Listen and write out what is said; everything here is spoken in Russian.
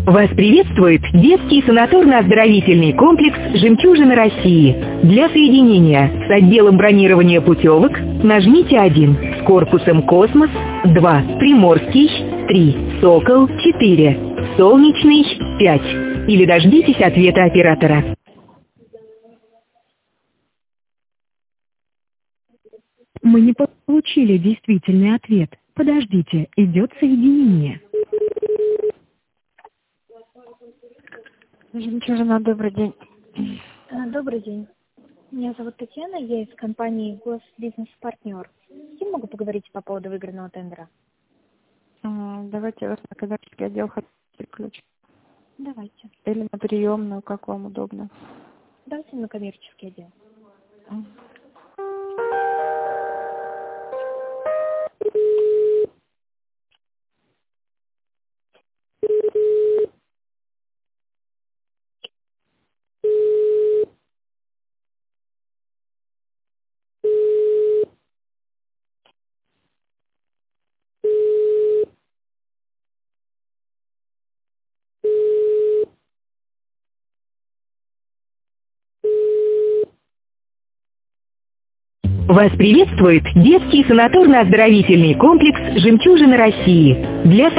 Вас приветствует детский санаторно-оздоровительный комплекс «Жемчужина России». Для соединения с отделом бронирования путевок нажмите 1, с корпусом «Космос» 2, «Приморский» 3, «Сокол» 4, «Солнечный» 5. Или дождитесь ответа оператора. Мы не получили действительный ответ. Подождите, идет соединение. Жемчужина, добрый день. Добрый день. Меня зовут Татьяна, я из компании Госбизнес-партнер. С кем могу поговорить по поводу выигранного тендера? Давайте вас на коммерческий отдел переключим. Давайте. Или на приемную, как вам удобно. Давайте на коммерческий отдел. Вас приветствует детский санаторно-оздоровительный комплекс «Жемчужина России». Для